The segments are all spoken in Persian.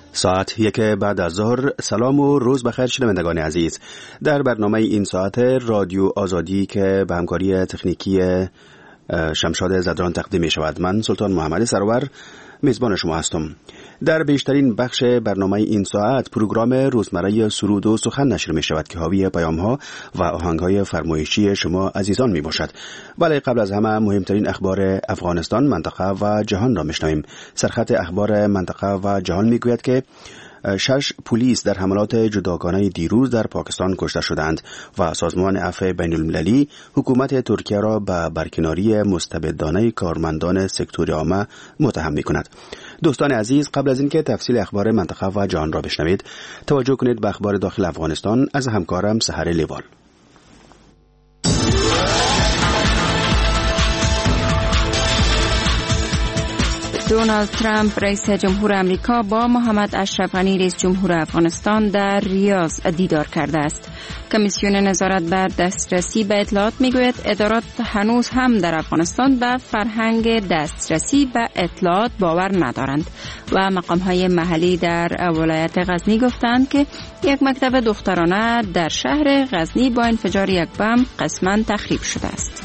ساعت 1 بعد از ظهر. سلام و روز بخیر شنوندگان عزیز. در برنامه این ساعت رادیو آزادی که به همکاری تکنیکی شمشاد زدران تقدیم می شود، من سلطان محمد سرور میزبان شما هستم. در بیشترین بخش برنامه این ساعت پروگرام روزمره سرود و سخن نشر می شود که حاوی پیام‌ها و آهنگ‌های فرمایشی شما عزیزان می باشد. ولی قبل از همه مهمترین اخبار افغانستان، منطقه و جهان را میشنویم. سرخط اخبار منطقه و جهان میگوید که 6 پلیس در حملات جداگانه دیروز در پاکستان کشته شدند و سازمان عفو بین المللی حکومت ترکیه را به برکناری مستبدانه کارمندان سکتور عامه متهم می‌کند. دوستان عزیز، قبل از اینکه تفصیل اخبار منطقه و جهان را بشنوید، توجه کنید به اخبار داخل افغانستان از همکارم سحر لیوال. دونالد ترامپ رئیس جمهور امریکا با محمد اشرف غنی رئیس جمهور افغانستان در ریاض دیدار کرده است. کمیسیون نظارت بر دسترسی به اطلاعات میگوید ادارات هنوز هم در افغانستان به فرهنگ دسترسی به اطلاعات باور ندارند و مقام‌های محلی در ولایت غزنی گفتند که یک مکتب دخترانه در شهر غزنی با انفجار یک بم قسماً تخریب شده است.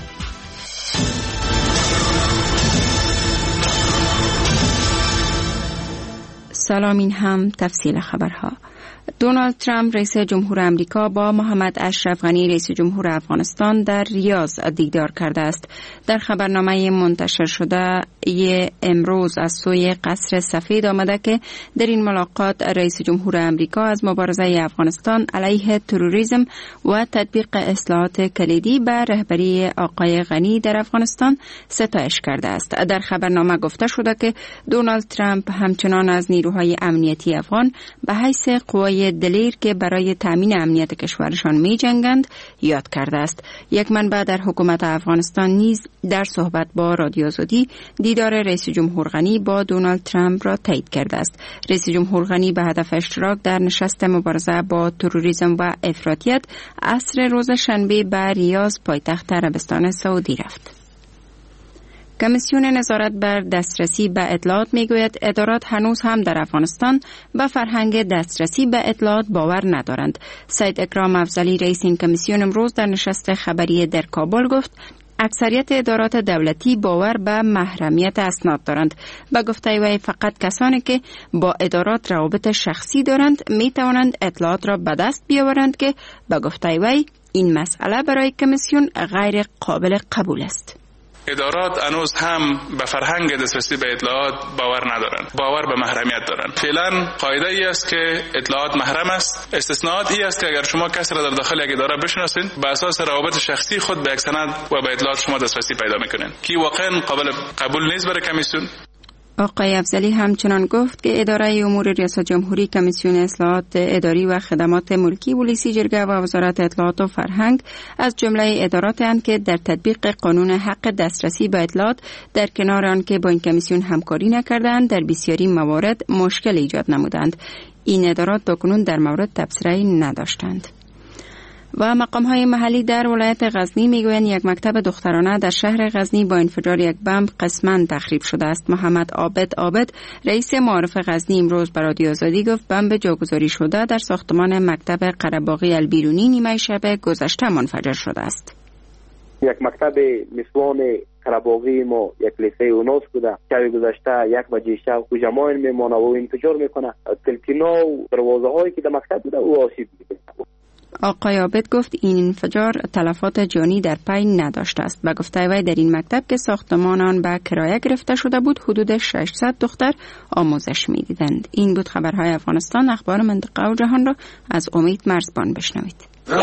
سلام، این هم تفصیل خبرها. دونالد ترامپ رئیس جمهور امریکا با محمد اشرف غنی رئیس جمهور افغانستان در ریاض دیدار کرده است. در خبرنامه منتشر شده امروز از سوی قصر سفید آمده که در این ملاقات رئیس جمهور امریکا از مبارزه افغانستان علیه تروریسم و تطبیق اصلاحات کلیدی به رهبری آقای غنی در افغانستان ستایش کرده است. در خبرنامه گفته شده که دونالد ترامپ همچنان از نیروهای امنیتی افغان به حیث قوای دلیر که برای تامین امنیت کشورشان می جنگند یاد کرده است. یک منبع در حکومت افغانستان نیز در صحبت با رادیو آزادی دیدار رئیس جمهور غنی با دونالد ترامپ را تایید کرده است. رئیس جمهور غنی به هدف اشتراک در نشست مبارزه با تروریسم و افراطیت عصر روز شنبه به ریاض پایتخت عربستان سعودی رفت. کمیسیون نظارت بر دسترسی به اطلاعات میگوید ادارات هنوز هم در افغانستان به فرهنگ دسترسی به اطلاعات باور ندارند. سید اکرام افضلی رئیس این کمیسیون امروز در نشست خبری در کابل گفت اکثریت ادارات دولتی باور به محرمیت اسناد دارند. به گفته وی فقط کسانی که با ادارات روابط شخصی دارند می توانند اطلاعات را به دست بیاورند که به گفته وی این مسئله برای کمیسیون غیر قابل قبول است. ادارات هنوز هم به فرهنگ دسترسی به اطلاعات باور ندارند، باور به محرمیت دارند. فعلا قاعده ای است که اطلاعات محرم است. استثناءات ای است که اگر شما کسی را در داخل یک اداره بشناسید، به اساس روابط شخصی خود به یک سند و به اطلاعات شما دسترسی پیدا میکنین که واقعا قابل قبول نیست برای کمیسیون. آقای افضلی همچنان گفت که اداره امور ریاست جمهوری، کمیسیون اصلاحات اداری و خدمات ملکی، پلیس جرگه و وزارت اطلاعات و فرهنگ از جمله اداراتند که در تطبیق قانون حق دسترسی به اطلاعات در کنار آن که با این کمیسیون همکاری نکردند در بسیاری موارد مشکل ایجاد نمودند. این ادارات تاکنون در مورد تبصره‌ای نداشتند. و مقام‌های محلی در ولایت غزنی میگویند یک مکتب دخترانه در شهر غزنی با انفجار یک بمب قسماً تخریب شده است. محمد عابد رئیس معارف غزنی امروز به رادیو آزادی گفت بمب جاگذاری شده در ساختمان مکتب قره‌باغی البیرونی نیمه شب گذشته منفجر شده است. یک مکتب نسوان قره‌باغی ما یک لیسه اوناس بوده. شب گذشته 1 بجه شب هجوم میمونه و انفجار میکنه. تلکینا و دروازه هایی که در مکتب بوده او آسیب دیده. آقای عابد گفت این انفجار تلفات جانی در پی نداشته است. به گفته وی در این مکتب که ساختمان آن به کرایه گرفته شده بود حدود 600 دختر آموزش می‌دیدند. این بود خبرهای افغانستان. اخبار منطقه و جهان را از امید مرزبان بشنوید.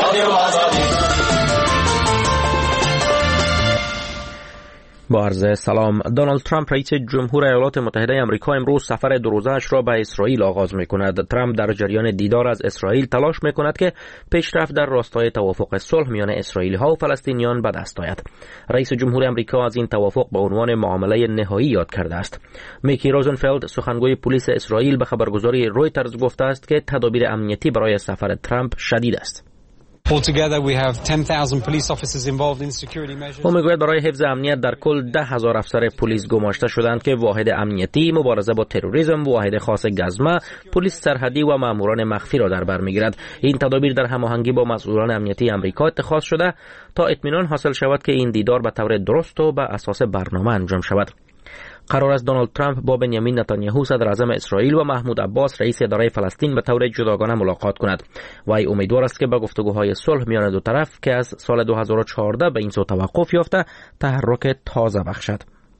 با عرض سلام. دونالد ترامپ رئیس جمهور ایالات متحده آمریکا امروز سفر 2 روزه‌اش را به اسرائیل آغاز می‌کند. ترامپ در جریان دیدار از اسرائیل تلاش می‌کند که پیشرفت در راستای توافق صلح میان اسرائیلی‌ها و فلسطینیان به دست آید. رئیس جمهور آمریکا از این توافق به عنوان معامله نهایی یاد کرده است. میکی روزنفلد سخنگوی پلیس اسرائیل به خبرگزاری رویترز گفته است که تدابیر امنیتی برای سفر ترامپ شدید است. او میگوید برای حفظ امنیت در کل 10,000 افسر پلیس گماشته شدند که واحد امنیتی، مبارزه با تروریسم، واحد خاص گزمه، پلیس سرحدی و ماموران مخفی را در بر میگیرد. این تدابیر در هماهنگی با مسئولان امنیتی امریکا اتخاذ شده تا اطمینان حاصل شود که این دیدار به طور درست و به اساس برنامه انجام شود. قرار است دونالد ترامپ با بنیامین نتانیاهو صدر اعظم اسرائیل و محمود عباس رئیس اداره فلسطین به طور جداگانه ملاقات کند. وی امیدوار است که به گفتگوهای صلح میان دو طرف که از سال 2014 به این سو توقف یافته تحرک تازه بخشد.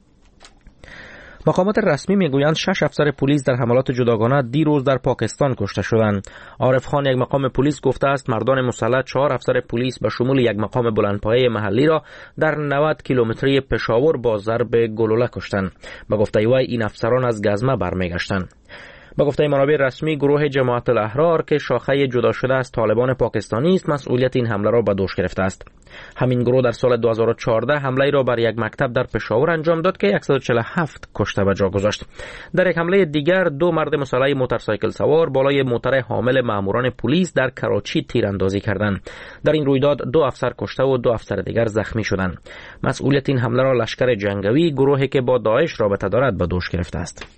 مقامات رسمی میگویند 6 افسر پلیس در حملات جداگانه دیروز در پاکستان کشته شدند. عارف خان، یک مقام پلیس، گفته است مردان مسلح 4 افسر پلیس به شمول یک مقام بلندپایه محلی را در 90 کیلومتری پشاور با ضرب گلوله کشتند. به گفته وی این افسران از گزمه برمیگشتند. با گفته منابع رسمی، گروه جماعت الاحرار که شاخه جدا شده از طالبان پاکستانی است مسئولیت این حمله را به دوش گرفته است. همین گروه در سال 2014 حمله را بر یک مکتب در پشاور انجام داد که 147 کشته به جا گذاشت. در یک حمله دیگر 2 مرد مسلح موتورسایکل سوار بالای موتر حامل ماموران پلیس در کراچی تیراندازی کردند. در این رویداد 2 افسر کشته و 2 افسر دیگر زخمی شدند. مسئولیت این حمله را لشکر جنگی، گروهی که با داعش رابطه دارد، به دوش گرفته است.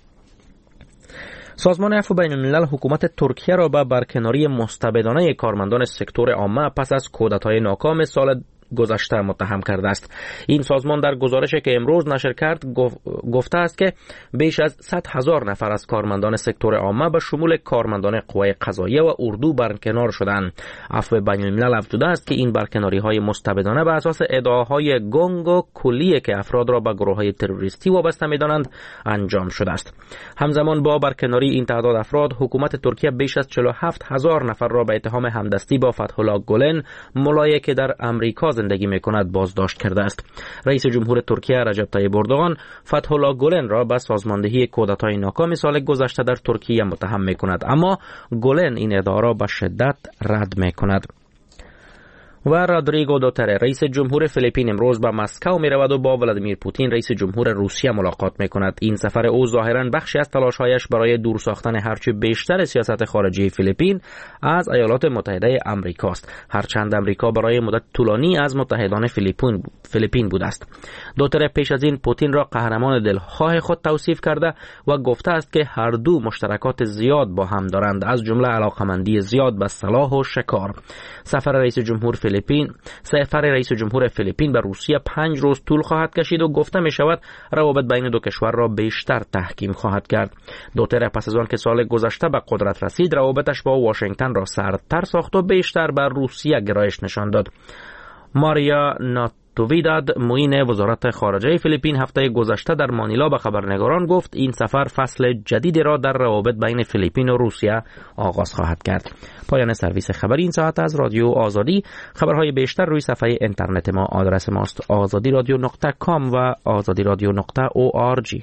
سازمان عفو بین الملل حکومت ترکیه را به برکناری مستبدانه کارمندان سکتور عامه پس از کودتای ناکام سال گذشته متهم کرده است. این سازمان در گزارشی که امروز نشر کرد گفته است که بیش از 100,000 نفر از کارمندان سکتور عامه به شمول کارمندان قوای قضاییه و اردو برکنار شدند. عفو بین الملل افزوده است که این برکناری های مستبدانه به اساس ادعاهای گنگ و کلیه که افراد را به گروه های تروریستی وابسته می‌دانند انجام شده است. همزمان با برکناری این تعداد افراد، حکومت ترکیه بیش از 47,000 نفر را به اتهام همدستی با فتح الله گلن، ملایی که در امریکا زندگی میکند، بازداشت کرده است. رئیس جمهور ترکیه رجب طیب اردوغان فتح الله گلن را به سازماندهی کودتای ناکام سال گذشته در ترکیه متهم میکند، اما گلن این ادعا را به شدت رد میکند. و رودریگو دوتره رئیس جمهور فیلیپین امروز به مسکو می رود و با ولادیمیر پوتین رئیس جمهور روسیه ملاقات می کند. این سفر او ظاهراً بخشی از تلاش‌هایش برای دور ساختن هرچه بیشتر سیاست خارجی فیلیپین از ایالات متحده آمریکا است، هرچند آمریکا برای مدت طولانی از متحدان فیلیپین بوده است. دوتره پیش از این پوتین را قهرمان دلخواه خود توصیف کرده و گفته است که هر دو مشترکات زیاد با هم دارند، از جمله علاقمندی زیاد به سلاح و شکار. سفر رئیس جمهور فیلیپین به روسیه 5 روز طول خواهد کشید و گفته می شود روابط بین دو کشور را بیشتر تحکیم خواهد کرد. دوتره پس از آن که سال گذشته به قدرت رسید، روابطش با واشنگتن را سردتر ساخت و بیشتر بر روسیه گرایش نشان داد. ماریا ناتیویداد، معین وزارت خارجه فیلیپین، هفته گذشته در مانیلا به خبرنگاران گفت این سفر فصل جدیدی را در روابط بین فیلیپین و روسیه آغاز خواهد کرد. پایان سرویس خبری این ساعت از رادیو آزادی. خبرهای بیشتر روی صفحه اینترنت ما. آدرس ماست azadiradio.com و azadiradio.org.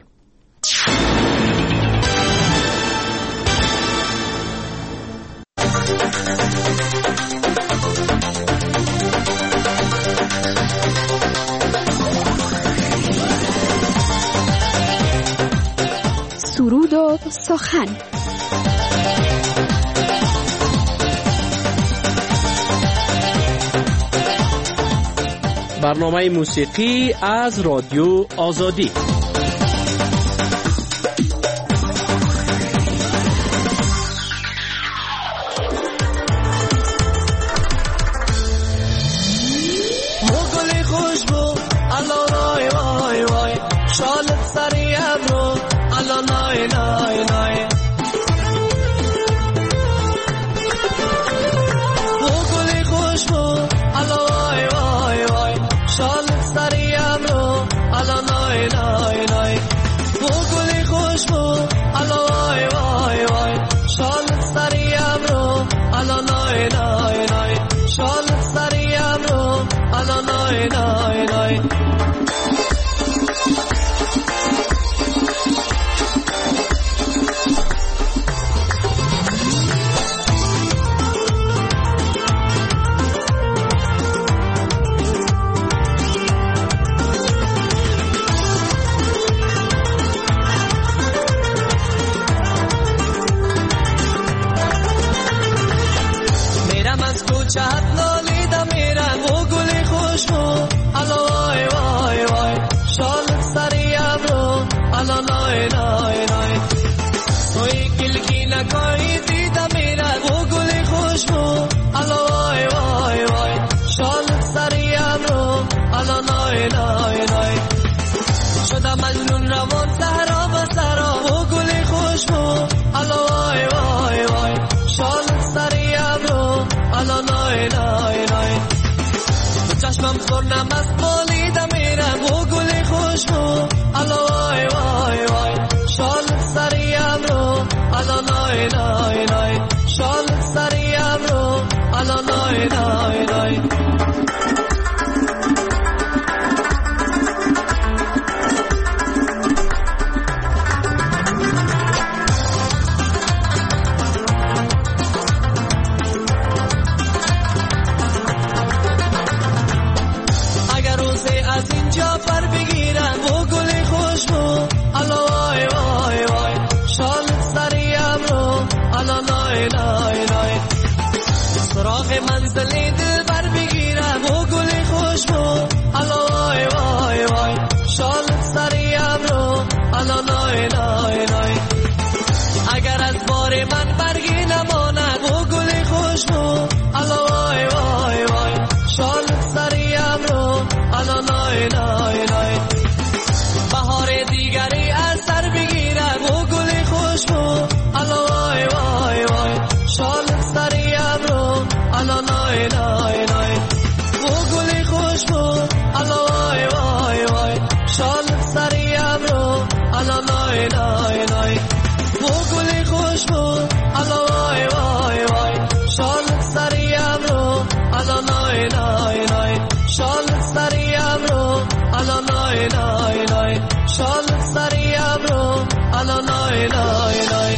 سرود و سخن. برنامه موسیقی از رادیو آزادی. La کلکی نکایی دیدم میرد و گل خوشبو الا وای وای وای شال سریم رو الا نای نای نای شدم مجنون روان صحرا به صحرا و گل خوشبو الا وای وای وای شال سریم رو الا نای نای نای چشمم سرنم است مالیدم میرم و گل خوشبو الا وای وای وای شال سریم رو الا نای نای نای شال سریم رو الا نای نای نای از اینجا پر بگیرم و گل خوشبو الا وای وای وای شال سریم رو الا نای نای نای سراغ منزل دل بر بگیرم و گل خوشبو الا وای وای وای شال سریم رو الا نای نای نای اگر از بار من برگی نماند و گل خوشبو الا وای وای وای شال سریم رو الا نای نای نای بهار دیگری از سر بگیرم و گل خوشبو الا وای وای وای شال سریم رو الا نای نای نای و گل خوشبو الا وای وای وای شال سریم رو الا نای نای نای و گل خوشبو الا وای وای وای شال سریم رو الا نای نای نای شال سریم رو الا نای نای نای شال سریم رو الا نای نای نای.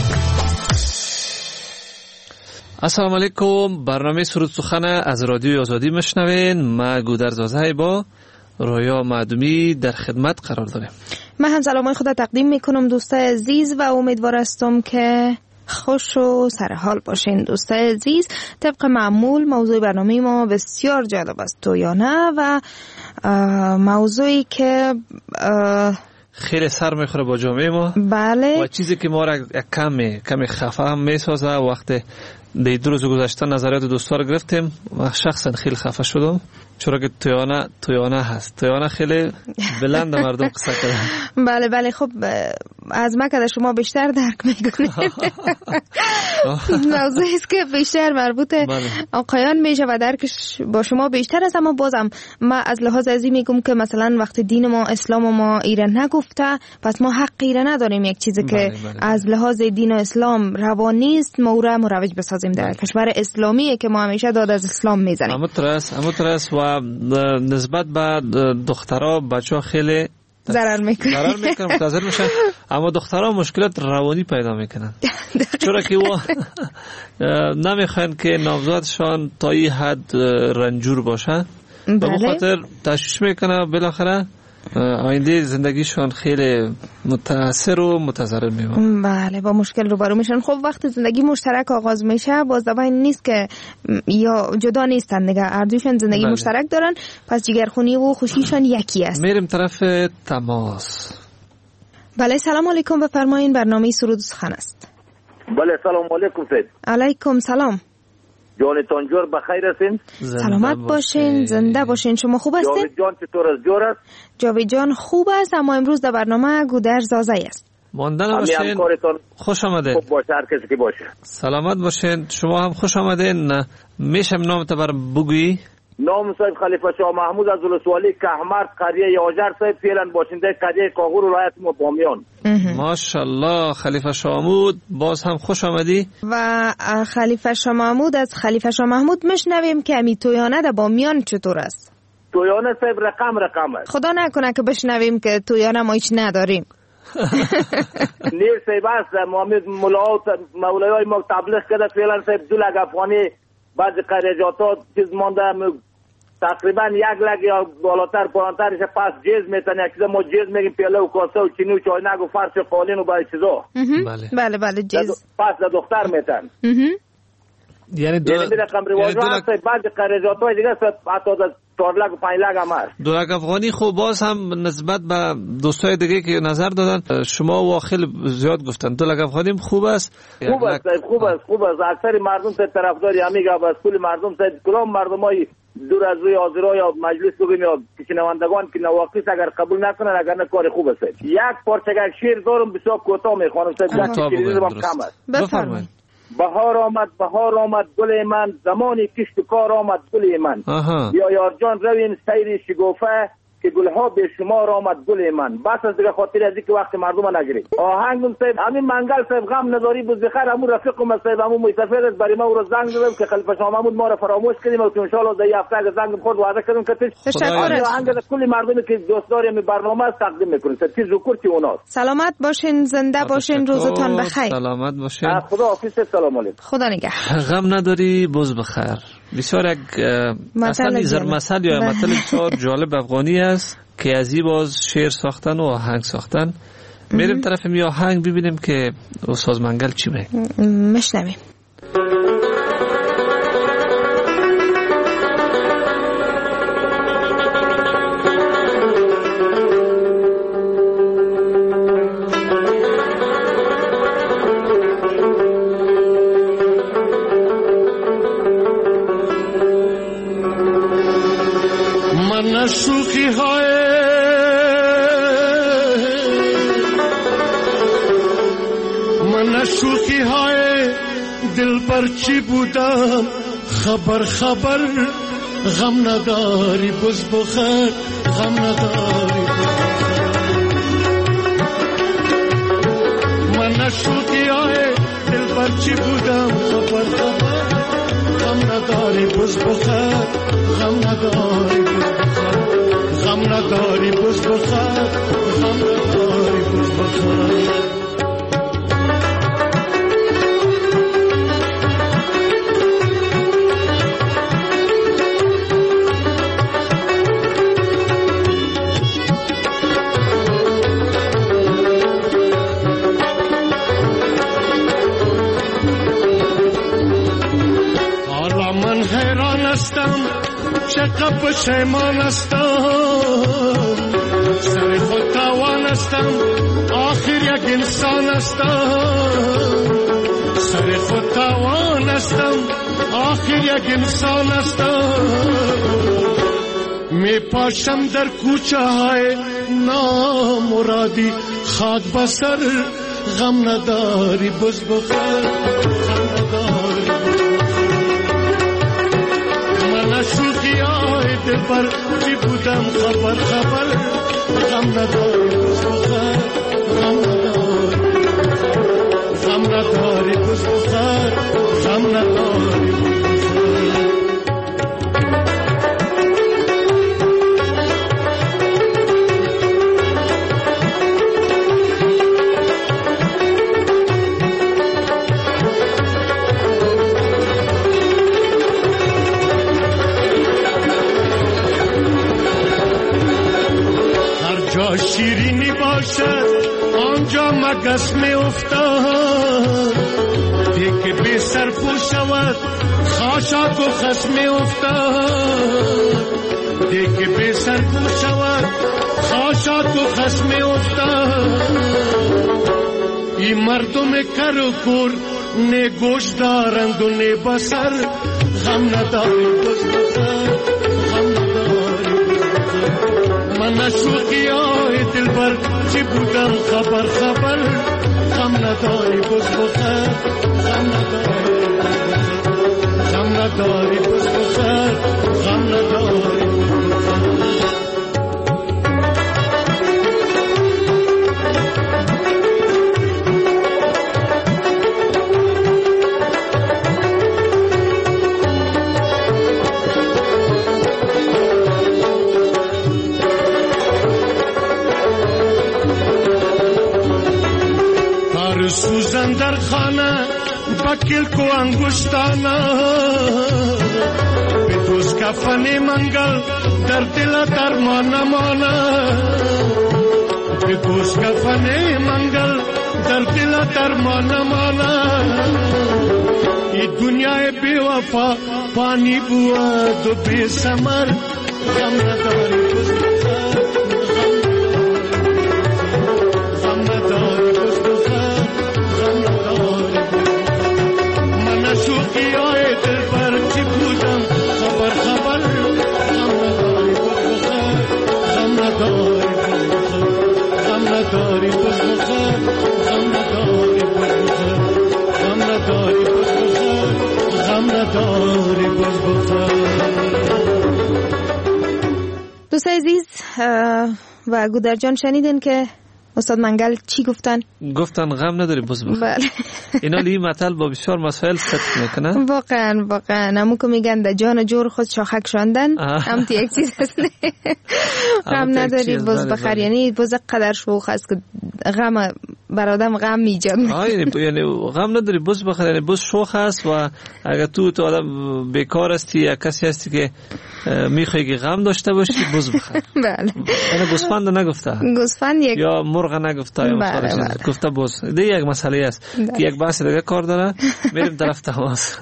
السلام علیکم. برنامه سرود سخن از رادیو آزادی مشنوین. ما گودرزازه با رویا معدومی در خدمت قرار داریم. من هم سلامای خود تقدیم میکنم دوستای عزیز و امیدوار هستم که خوش و سرحال باشین. دوستای عزیز، طبق معمول موضوع برنامه ما بسیار جالب است، تویانه و موضوعی که خیلی سر میخوره با جامعه ما. بله. و چیزی که ما را کمی خفه هم میسازه. وقتی در 2 روز گذشته نظریات دوستا رو گرفتیم و شخصا خیلی خفه شدم، چرا که تویانه هست. تویانه خیلی بلند مردم قصه کردن. بله بله. خب از ما که شما بیشتر درک میکنید. موضوعی است که بیشتر مربوط آقایان میشه و درکش با شما بیشتر است. اما بازم ما از لحاظ ازی میگم که مثلا وقتی دین ما، اسلام ما ایره نگفته، پس ما حق ایره نداریم یک چیزی که از لحاظ دین و اسلام روا نیست ما را مروج بسازیم در کشور اسلامی که ما همیشه داد از اسلام میزنیم. اما ترس و نسبت به دخترها بچه ها خیلی ضرر میکنن، متاثر میشن. اما دخترها مشکلات روانی پیدا میکنن، چرا که و نمیخوان که نامزادشان تا این حد رنجور باشه و به خاطر تشویش میکنه، بالاخره آینده زندگیشان خیلی متاثر و متضرر میمونه. بله، با مشکل روبرو میشن. خب وقتی زندگی مشترک آغاز میشه باز دوای نیست که یا جدا نیستن دیگه، هر دوشون زندگی مشترک دارن، پس جگرخونی و خوشیشان یکی است. میریم طرف تماس. بله سلام علیکم، بفرمایین. برنامه سرود سخن است. بله سلام علیکم سید. علیکم سلام. جانتان جور بخیر هستین؟ سلامت باشین، زنده باشین. شما خوب هستین؟ جاوید جان چطور است؟ جور است؟ جاوید جان خوب است، اما امروز در برنامه گودرزازه است. ماندن باشین. خوش آمدین. خوب باشه هر کسی که باشه. سلامت باشین. شما هم خوش آمدین. میشم نام تبر بگویی؟ نام صاحب خلیفه شاه محمود از ولسوالی کهمرد قریه یاجر صاحب، فعلا باشنده قریه کاغور ولایت بامیان. ماشاءالله. خلیفه شاه محمود باز هم خوش آمدی. و خلیفه شاه محمود، از خلیفه شاه محمود مشنویم که امی تویانه در بامیان چطور است؟ تویانه صاحب رقم است. خدا نکنه که بشنویم که تویانه ما هیچ نداریم. نیر صاحب است. محمد مولای ما تبلیغ کرده فعلا صاحب 2 لک افغانی بعض قریجاتا چیز مانده، تقریبا 1 لک یا بالاتر پایینترش پس جیز میتن. یک چیزا ما جیز میگیم، پیاله و کاسه و چینی و چاینک و فرش و قالین و باید چیزا. بله بله جیز پس دختر میتن. یعنی رقم رواج هست. بعض قریجاتا دیگه حتی 4 لک و 5 لک هم هست. 2 لک افغانی. خب باز هم نسبت به دوستای دیگه که نظر دادن شما و خیلی زیاد گفتن 2 لک افغانی خوب است. خوب است. اکثر مردم سید طرفداری همیگه از کل مردم سید کلام مردمای دور از روی حاضرای یا مجلس بگیم یا شنوندگان که نواقص اگر قبول نکنن اگر نه کار خوب است. یک پارچه شعر دارم بسیار کوتاه میخوانم سید کم است. بفرمایید. بهار آمد گل من، زمانی کشت و کار آمد گل من. یا یار جان رویم سیر شگوفه که گلها به شمار آمد گل من. بس از دیگه خاطر از اینکه وقت مردم نگیرید. آهنگم صاحب همین منگل صاحب غم نداری بود بخیر همون رفیقم صاحب همون مسافر است برای ما او رو زنگ زدم که خلیفه شاه محمود ما رو فراموش کردیم و ان شاء الله در هفته اگه زنگ خود وعده کردم که آهنگ کل مردمی که دوست داریم برنامه تقدیم میکنیم. چیز ذکر اوناست. سلامت باشین، زنده باشین، روزتون بخیر. سلامت باشین. خدا حافظ. سلام علیکم. خدا نگهدار. غم نداری باز بخیر. بسیار یک مثل یا مثل بسیار جالب افغانی است که از این باز شعر ساختن و آهنگ ساختن. میریم طرف می آهنگ ببینیم که استاد منگل چی میگه. مشنویم. شوخی های من شوخی های دل پر چی بودم خبر غم نداری بز بخیر غم نداری من شوخی های دل پر چی بودم خبر غم نداری بز بخیر غم نداری غم نداری بز بخیر غم نداری بز بخیر. حالا من حیران هستم چقدر پشیمان هستم سر خود تاوان هستم آخر یک انسان هستم سر خود تاوان هستم آخر یک انسان هستم می پاشم در کوچه های نامرادی خاک بسر غم نداری بز بخیر غم نداری من شوخی های دل پر چی بودم خبر غم نداری بز بخیر غم نداری غم نداری بز بخیر غم نداری بز بخیر. شیرینی باشد آنجا مگس می افتاد دیگه بی سر پو شود خاشاک و خس می افتاد دیگه بی سر پو شود خاشاک و خس می افتاد. این مردم کر و کور نه گوش دارند و نه بسر غم نداری بز بخیر غم نداری من شوخی های دل بر چی بودم خبر غم نداری بز بخیر غم نداری بز بخیر غم نداری. سوزن در خانه بکل کو انگشتانه به دوست کفن منگل در دل درمان مانه به دوست کفن منگل در دل درمان مانه. این دنیای بی وفا پانی بود و بی ثمر غم نداری بز بخر غم نداری بز بخر غم نداری من شوقی های دل بر چی بودم خبر خبر غم نداری بز بخر غم نداری بز بخر غم نداری بز بخر غم نداری بز بخر غم نداری بز بخر غم نداری بز بخر. دوست عزیز و گودر جان شنیدین که استاد منگل چی گفتن؟ گفتن غم نداری بز بخر. بله. اینا لی مطل با بسیار مسائل صدق میکنن. واقعا همون که میگن در جان جور خود شاخک شاندن هم تو یک چیز هست. غم نداری بز بخر یعنی بز قدر شوخ است که غم برادم غم میجاد. یعنی غم نداری بز بخر یعنی بز شوخ است و اگر تو آدم بیکار هستی یا کسی هستی که میخوای که غم داشته باشی بز بخر. بله. یعنی گوسفند نگفته. گوسفند یک یا مرغ نگفته یا گفته بز. دیگه یک مسئله است که یک بحث دیگه کار داره. میریم طرف تماس.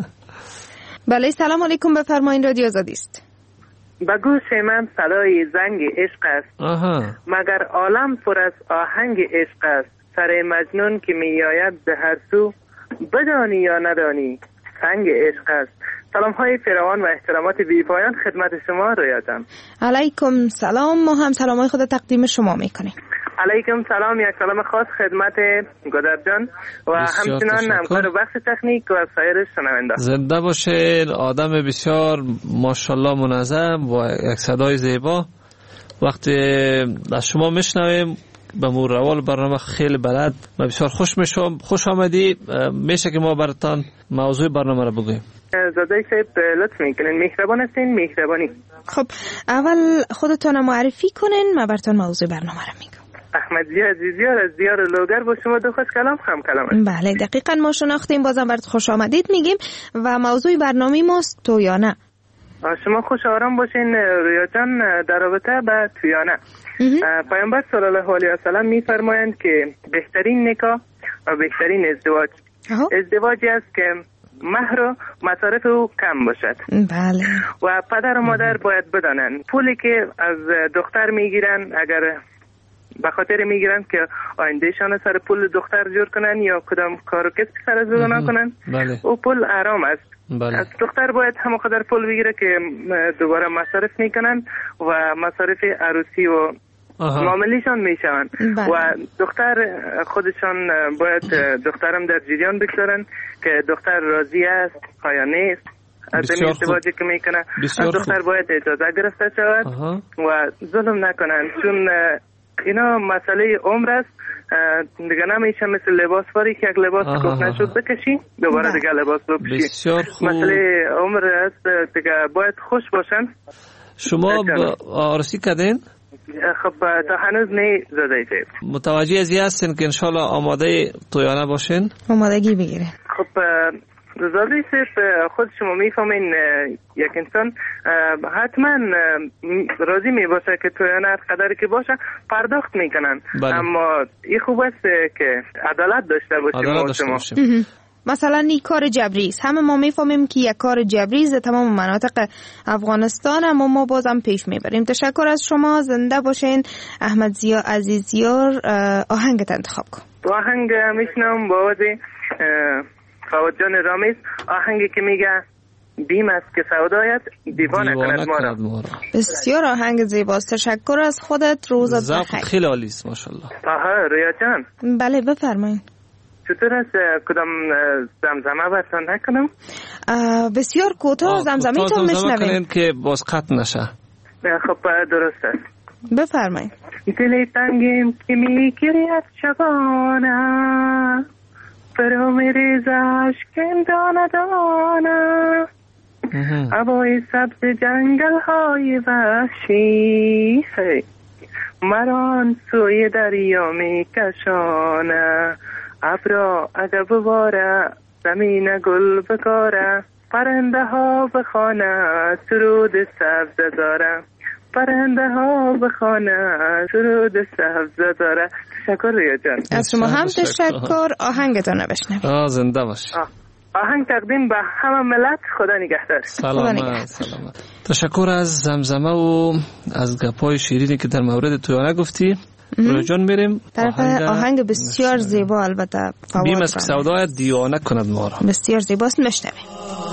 بله سلام علیکم بفرمایید رادیو آزادی است. به گوش من صدای زنگ عشق است. مگر عالم پر از آهنگ عشق است. سر مجنون که میآید به هر سو بدانی یا ندانی سنگ عشق است. سلام های فراوان و احترامات بی پایان خدمت شما رویا جان. علیکم سلام. ما هم سلام های خود تقدیم شما میکنیم. علیکم سلام. یک سلام خاص خدمت گودر جان و همچنان همکار بخش تکنیک و سایر شنونده. زنده باشین. آدم بسیار ماشاءالله منظم و یک صدای زیبا. وقتی از شما میشنویم به روال برنامه خیلی بلد و بسیار خوش میشم. خوش آمدی. میشه که ما براتون موضوع برنامه رو بگویم. زادای صاحب لطف میکنین. مهربان هستین. مهربانی. خب اول خودتون معرفی کنین ما براتون موضوع برنامه رو میگم. احمد زی عزیزیار از دیار لوگر با شما دو خوش کلام هم کلام است. بله دقیقاً ما شناختیم. بازم برات خوش آمدید میگیم و موضوع برنامه ماست تویانه. شما خوش آرام باشین رویا جان در رابطه با تویانه. پیامبر صلی الله علیه و سلم میفرمایند که بهترین نکاح و بهترین ازدواجی است که مهر و مصارف او کم باشد. بله. و پدر و مادر باید بدانند پولی که از دختر میگیرن اگر به خاطر میگیرن که آیندهشان سر پول دختر جور کنن یا کدام کار و کسب سر از او نکنن. بله. او پول حرام است. بله. از دختر باید همه قدر پول بگیره که دوباره مصارف میکنن و مصارف عروسی و معاملیشان میشون. بله. و دختر خودشان باید دخترم در جریان بگذارن که دختر راضی است یا نیست از این ازدواجی که میکنه. دختر باید اجازه گرفته شود و ظلم نکنن چون اینا مسئله عمر است. دیگه نمیشه مثل لباس واری که یک لباس کهنه شد بکشی دوباره دیگه لباس بپوشی. مسئله عمر است دیگه باید خوش باشن. شما عروسی کردین؟ خب تا هنوز نه زده شد. متوجه از این هستین که انشالله آماده تویانه باشین؟ آمادگی بگیره. خب زاده صرف خود شما میفهمین یک انسان حتما راضی میباشه که تویانه هر قدری که باشه پرداخت میکنن. بله. اما این خوب است که عدالت داشته باشیم. مثلا این کار جبری است. همه ما میفهمیم که یک کار جبری است تمام مناطق افغانستان، اما ما بازم پیش میبریم. تشکر از شما. زنده باشین. احمد زیا عزیزیار آهنگت انتخاب کن. آهنگ میشنم با آوازی فواد جان رامیز، آهنگی که میگه بیم است که سودایت دیوانه کند ما را. بسیار آهنگ زیباست. تشکر از خودت. روزت بخیر. خیلی عالی است ماشاءالله. رویا جان. بله بفرمایید. چطور است کدام زمزمه براتون نکنم؟ بسیار کوتاه زمزمه تو میشنویم که باز قطع نشه. خب درست است. بفرمایید. دل تنگیم که میگیری از شبانه فرو میریز عشقم دانه دانه هوای سبز جنگل های وحشی مران سوی دریا میکشانه ابرا اگه بباره زمین گل بکاره پرنده ها بخانه سرود سبز داره پرنده ها بخانه سرود سبز داره. تشکر ریا جان. از شما هم تشکر. آهنگتان رو بشنویم. زنده باش. آهنگ تقدیم به همه ملت. خدا نگهدار. سلامت. تشکر از زمزمه و از گپای شیرینی که در مورد تویانه گفتی. روی جان میریم طرف آهنگ بسیار زیبا، البته بیم از که سودای دیوانه کند ما را. بسیار زیباست، میشنویم.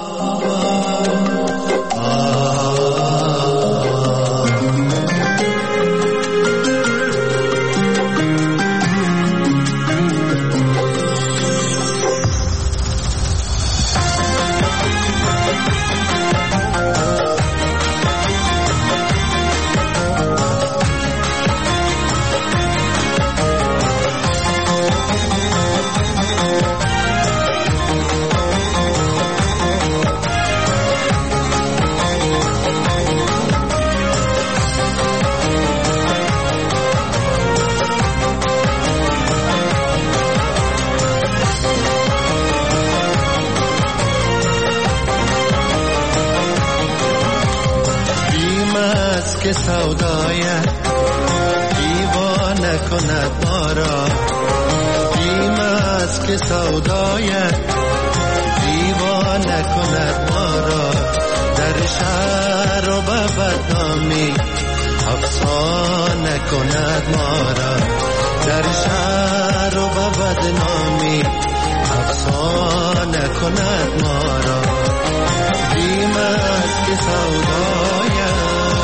که سودایت دیوانه کند ما را، بیم است که سودایت دیوانه کند ما را، در شهر و به بدنامی افسانه کند ما را، در شهر و به بدنامی افسانه کند ما را، بیم است که سودایت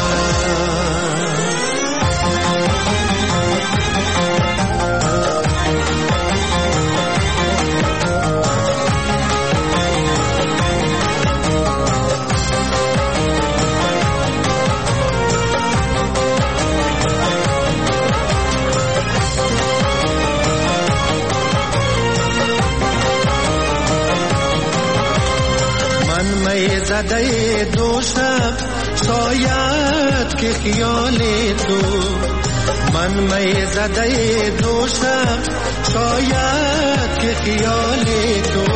زده دوشم شاید که خیال تو، من می زده دوشم شاید که خیال تو،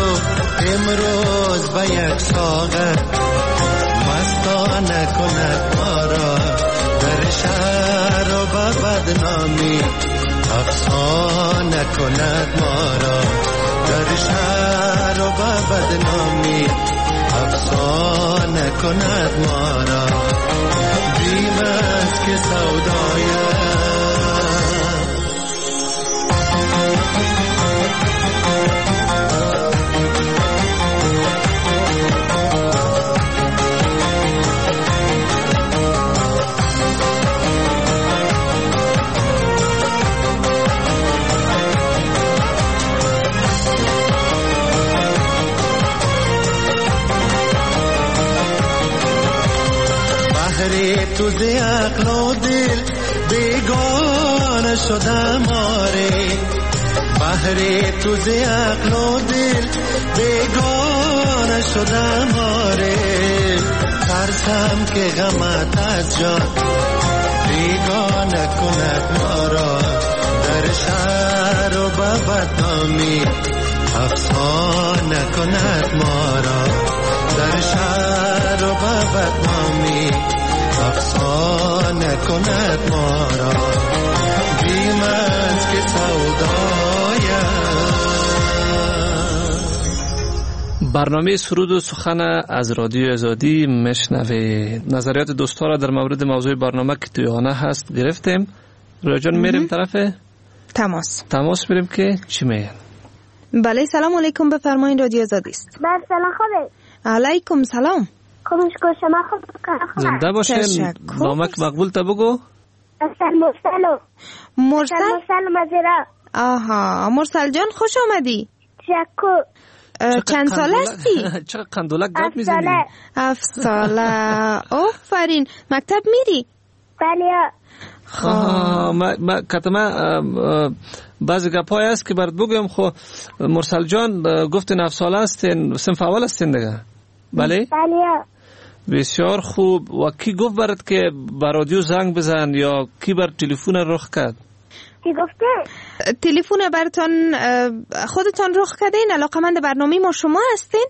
امروز به یک ساغر مستانه کند ما را، در شهر و به بدنامی افسانه کند ما را، در شهر و به بدنامی افسانه کند ما را، بیم است که سودایت تو ز عقل و دل بیگانه شدم آره، بهر تو ز عقل و دل بیگانه شدم آره، ترسم که غمت از جان بیگانه کند ما را، در شهر و به بدنامی افسانه کند ما را، در شهر و به بدنامی افسانه کند ما را، بیم است که سودایت. برنامه سرود و سخن از رادیو آزادی میشنوید. نظریات دوستا را در مورد موضوع برنامه که تویانه هست گرفتیم. رویا جان میریم طرف تماس بریم که چی میگن. بله سلام علیکم، بفرمایید رادیو آزادی است. بله سلام خوبه. علیکم سلام. کمشکو شما خوب زنده باشین. نامک مقبول تا بگو. مرسل مزرا. آها مرسل جان خوش آمدی. تشکر. چند ساله هستی؟ چقدر قندولک گپ میزنی؟ 7 ساله. آفرین. مکتب میری؟ بله. ما کتما بعضی گپای است که برات بگم. خو مرسل جان گفتین 7 ساله هستین، صنف اول هستین دیگه؟ بله؟ بله. بسیار خوب. و کی گفت برات که بر رادیو زنگ بزن یا کی بر تلفن رخ کرد؟ کی گفته؟ تلفن براتون خودتان رخ کردین؟ علاقمند برنامه ما شما هستین؟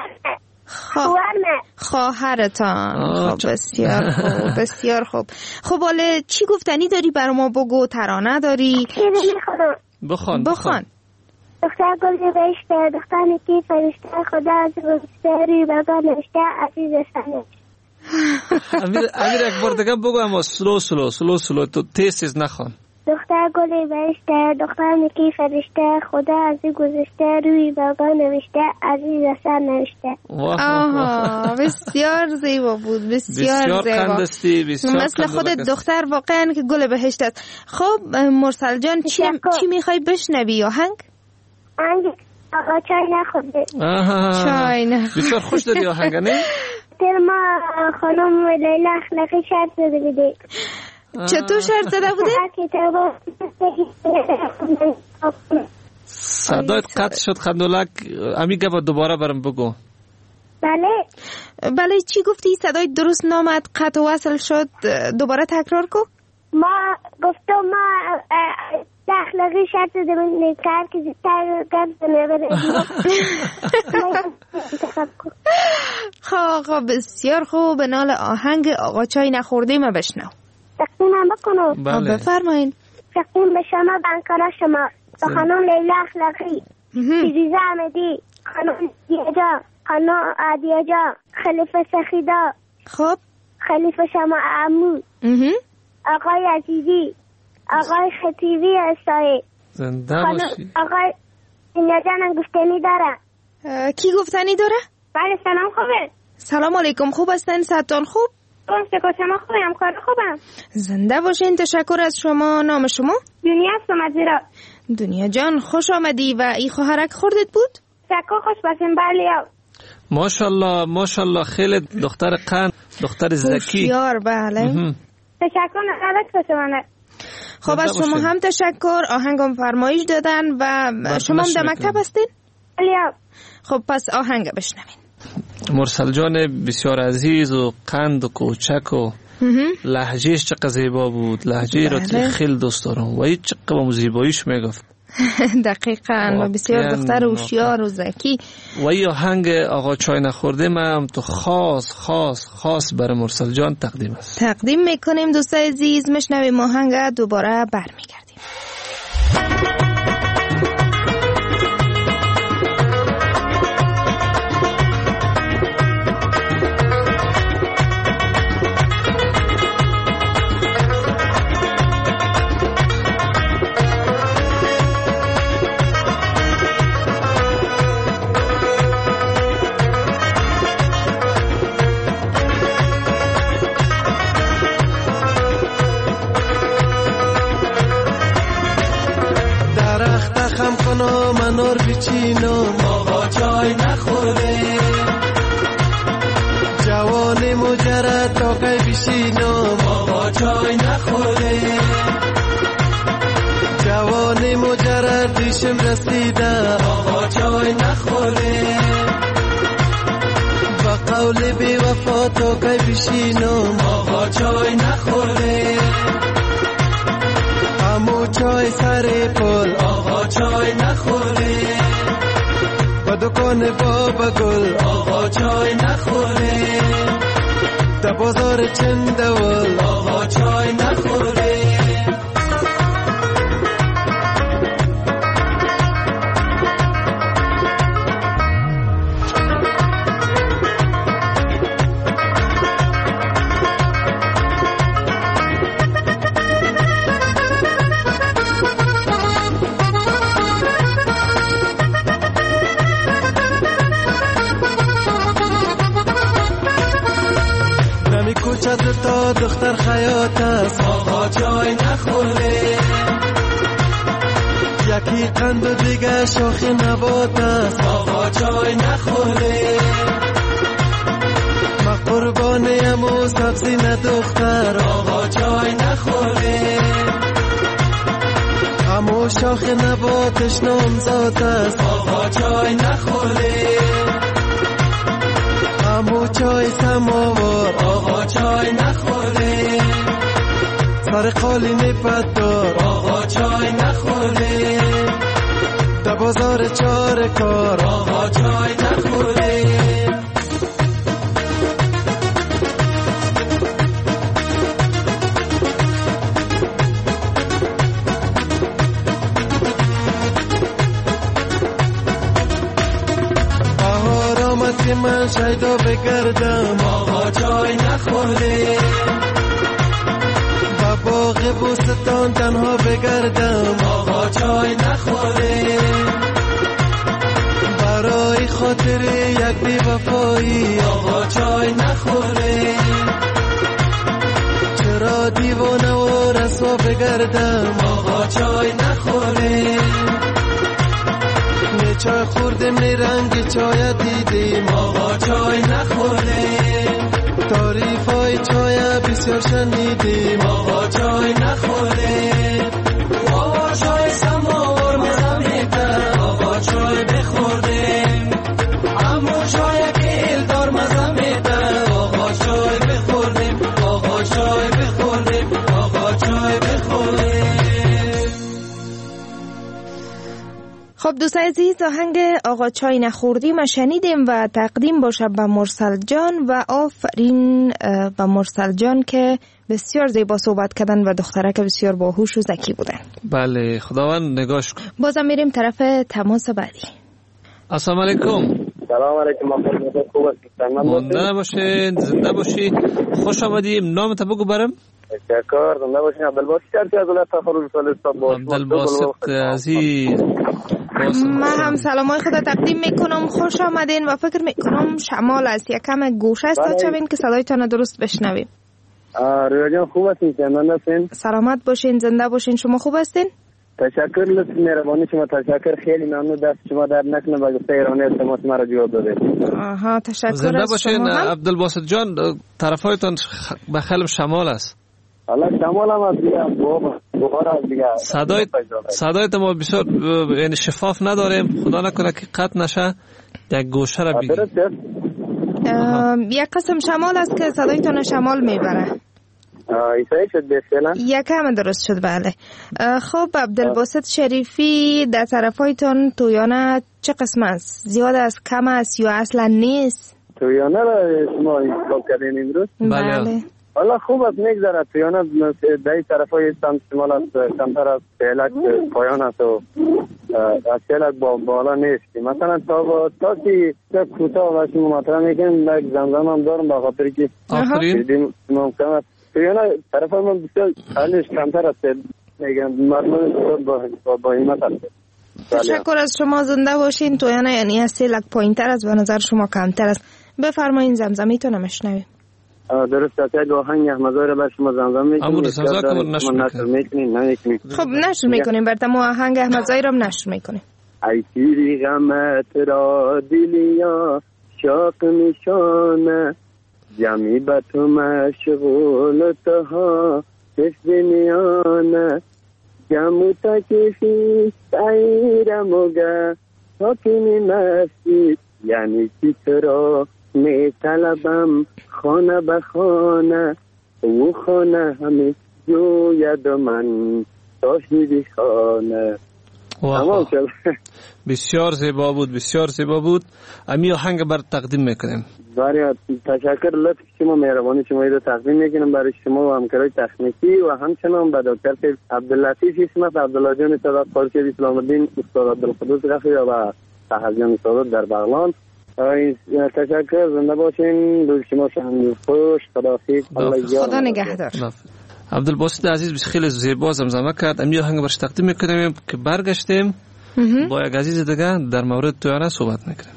خواهرتان. خب بسیار خوب بسیار خوب. خب حالا چی گفتنی داری بر ما بگو؟ ترانه داری؟ بخوان. دختر گل بهشته، دختر نیکی فرشته، خدا از بستری بگا نوشته عزیز سنش. امیر یک بار دیگه بگو، اما سلو تو تیز نخوان. دختر گل برشته، دختر نکی فرشته، خدا از گذشته، روی باغا نوشته، عزیز اثر نوشته. آها بسیار زیبا بود، بسیار زیبا. مثل خودت دختر واقعا که گل بهشت است. خب مرسل جان چی میخوای بشنوی؟ آهنگ آقا چای نخورده. چای نخورده. بسیار خوش داری آهنگ نه؟ تر ما خانم لیلا اخلاقی شرط زده بوده. چطور شرط زده بوده؟ صدایت قطع شد خندولک، امی گفت دوباره برم بگو. بله چی گفتی؟ صدای درست نامد، قطع و وصل شد، دوباره تکرار کو. ما گفتم ما اخلاقی شرط زده بوده که زیدتر گفت نبره. خب بسیار خوب، به نال آهنگ آقا چای نخورده ما بشنو. تقدیمم بکنم. بله. بفرمایین. تقدیم به شما بنکارا شما، با خانم لیلا اخلاقی، فیروزه احمدی، خانم دیجا، خانم عادیجا، خلیفه سخیدا، خب خلیفه شما عمو، آقای عزیزی، آقای خطیبی استایی، زنده باشی. آقای نجانم گفتنی داره. کی گفتنی داره؟ بله سلام خوبه. سلام علیکم، خوب هستن؟ صدتان خوب؟ شما خوبم، کار خوبم. زنده باشین، تشکر از شما. نام شما؟ دنیا هستم از ایران. دنیا جان خوش آمدی. و ای خواهرک خوردت بود؟ شکر خوش باشین. بله ماشاءالله خیلی دختر قند، دختر ذکی، هوشیار. بله تشکر نهایت شما. خب از شما هم تشکر. آهنگم فرمایش دادن و شما هم در مکتب هستین؟ بله. خب پس آهنگ بشنوین. مرسل جان بسیار عزیز و قند و کوچک و لهجهش چقدر زیبا بود. لهجه را خیلی دوست دارم و این چقدر زیباییش میگفت. دقیقاً و بسیار دختر هوشیار و ذکی. و این آهنگ آقا چای نخورده من تو خاص برای مرسل جان تقدیم است. تقدیم میکنیم دوستای عزیز. میشنویم آهنگ، دوباره برمیگردیم. منور بچینم آقا چای نخورده، جوان مجرد تاقی بشینم آقا چای نخورده، جوان مجرد دیشم رسیده آقا چای نخورده، با قول بی وفا تاقی بشینم آقا چای نخورده، امو چای سر پل آقا چای نخوره، با دکان بابا گل آقا چای نخوره، در بازار چندول آقا چای نخوره. تا دختر خیاط است آقا چای نخوره، یکی قند و دیگه شاخ نبات است آقا چای نخوره، ما قربانیم و سبزی ندختر آقا چای نخوره، امو شاخ نباتش نامزاد است آقا چای نخوره، امو چای سماوار آقا چای نخوره، سر قالی نپدار آقا چای نخوره، در بازار چار کار آقا چای نخوره. بهار آمد است که من شیدا بگردم آقا چای نخورده با باغ بوستان تنها بگردم آقا چای نخورده برای خاطر یک بی وفایی آقا چای نخوره چرا دیوانه و رسوا بگردم آقا چای نخوره نه چای خوردم نه رنگ چای دیدیم آقا چای نخوره تعریف های چای بسیار شنیدیم آقا چای نخوره آقا چای سماور مزه میده آقا چای بخوردیم اما چای گل دار مزه میده آقا چای بخوردیم آقا چای بخوردیم آقا چای بخوردیم. خب دوستان عزیز آهنگ آقا چای نخوردیم ما شنیدیم و تقدیم باشه به مرسل جان و آفرین به مرسل جان که بسیار زیبا صحبت کردن و دخترک بسیار باهوش و ذکی بودن. بله خداوند نگاش کن. بازم میریم طرف تماس بعدی. السلام علیکم. سلام علیکم محمد خوب هستید؟ مونده باشین زنده باشی خوش آمدیم. نامت بگو برام. تشکر زنده باشین. عبدالباسط چرتی از ولایت فاروق سالستان باش. عبدالباسط عزیز من هم سلامای خدا تقدیم میکنم. خوش آمدین و فکر میکنم شمال است یکم گوشه است تا چوین که صدایتان درست بشنویم. رویا جان خوب هستین؟ زنده هستین؟ سلامت باشین زنده باشین. شما خوب هستین؟ تشکر لطف مهربانی شما. تشکر خیلی ممنون. دست شما در نکنه و گفته ایرانی التماس مرا جواب داده. آها تشکر. زنده باشین عبدالباسط جان. طرفایتان به خلم شمال است. الله شمال هم از دیگه بخار از دیگه صدایت ما بسیار یعنی شفاف نداریم. خدا نکنه که قطع نشه. یک گوشه را بگیر. یک قسم شمال است که صدایتان شمال میبره. ایسایی شد بسیلا یک همه درست شد. بله خب عبدالباسط شریفی در طرفایتان تویانه چه قسم است؟ زیاد است کم است یا اصلا نیست؟ تویانه را شما انتخاب کردین امروز؟ بله والا خوب است میگذره. تویانه در طرفای سمت شمال است کمتر از فعلک پایان است و از فعلک بالا نیست. مثلا تا که کوتاه و شما مطرح میکنیم یک زمزم هم دارم به خاطر که ممکن است تویانه طرف من بسیار حالش کمتر است. میگم مردم با همت است. تشکر از شما زنده باشین. تویانه یعنی از فعلک پایین تر است و نظر شما کمتر است. بفرمایین زمزمیتون نمیشنویم. درست است. یک آهنگ احمدزای را بر شما زمزم میکنیم. نشر میکنیم. خب نشر میکنیم بر تمام آهنگ احمدزای را نشر میکنیم. ای تیری غمت را دلیا شاق نشانه جمی به تو مشغول تها حفظ میانه جمو تکیفی سیرم و گه حاکمی مسجد یعنی چی ترا می طلبم خانه به خانه و خانه همه جوید من صاحبی خانه. بسیار زیبا بود بسیار زیبا بود. امی آهنگ بر تقدیم میکنیم. برای تشکر لطف شما مهربانی شما رو تقدیم میکنم برای شما و همکارای تکنیکی و همچنان به دکتر عبداللطیف اسمت عبدالله جان صدات فارسی اسلام الدین استاد عبدالقدوس رفیع و طاهر جان صدات در بغلان. تشکر زنده باشین. روز شما شهر خوش. خداحافظ. خدا نگهدار. عبدالباسط عزیز خیلی زیبا زمزمه کرد. امی آهنگ برش تقدیم میکنیم که برگشتیم با یک عزیز دیگه در مورد تویانه صحبت میکنیم.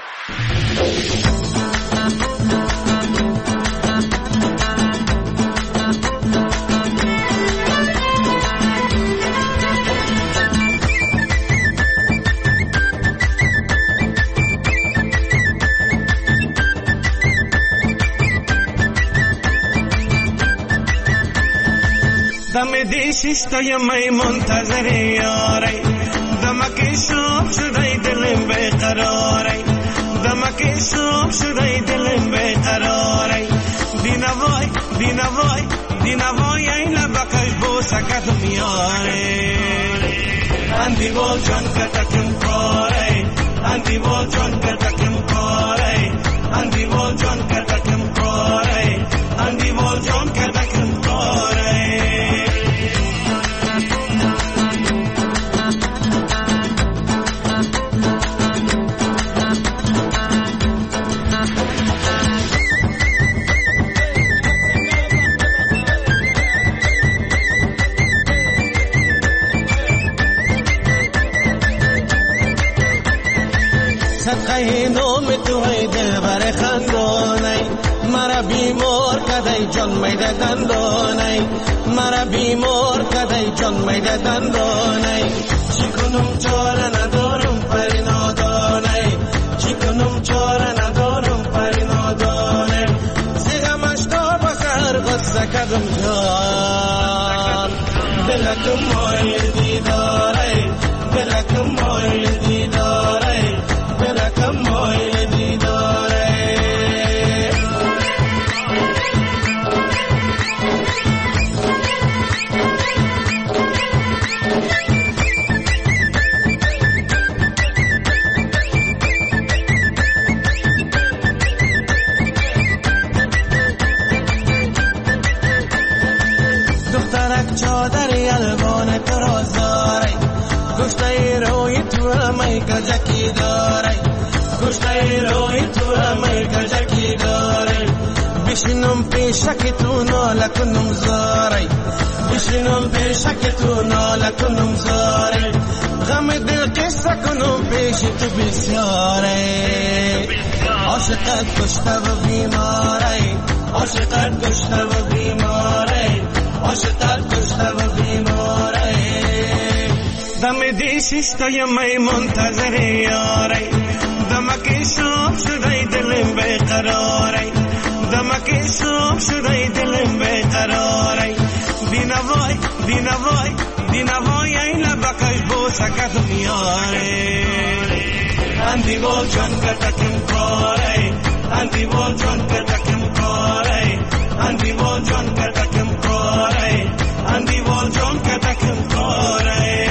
دم دیشیستای می منتظری یاری دمکی شب شدای دلم بیقراری دمکی شب شدای دلم بیقراری دینوای دینوای دینوای این بکش بو سکت میاری اندی بول جان کتکم کاری اندی بول جان کتکم کاری اندی بول جان کتکم کاری اندی بول جان کتکم کاری. نام تو های دل بر خندانه مرا بیمار کدای جان میده دندانه مرا بیمار کدای جان میده دندانه چی کنم چاره ندارم پری نادانه چی کنم چاره ندارم پری نادانه زیغمش تا بخر غصه کدم جان دلکم مایل دیداره دلکم مایل دیداره دلکم مایل دیداره دخترک چادری الوان ترازاره گشته روی تو همه کجکی داره گشته روی تو همه کجکی داره بشینم پیشک تو ناله کنم زاره بشینم پیشک تو ناله کنم زاره غم دل قصه کنم پیش تو بسیاره عاشقت کشته و بیماره عاشقت کشته و بیماره عاشقت کشته و بیماره دم دیشیشتای می منتظر یاره دمکی شب شده دلم بیقراره دمکی شب شده دلم بیقراره بینوای بینوای بینوای این لبکش بوسکت میاره اندی بول جان کتکم کاره اندی بول جان کتکم کاره اندی بول جان کتکم کاره اندی بول جان کتکم کاره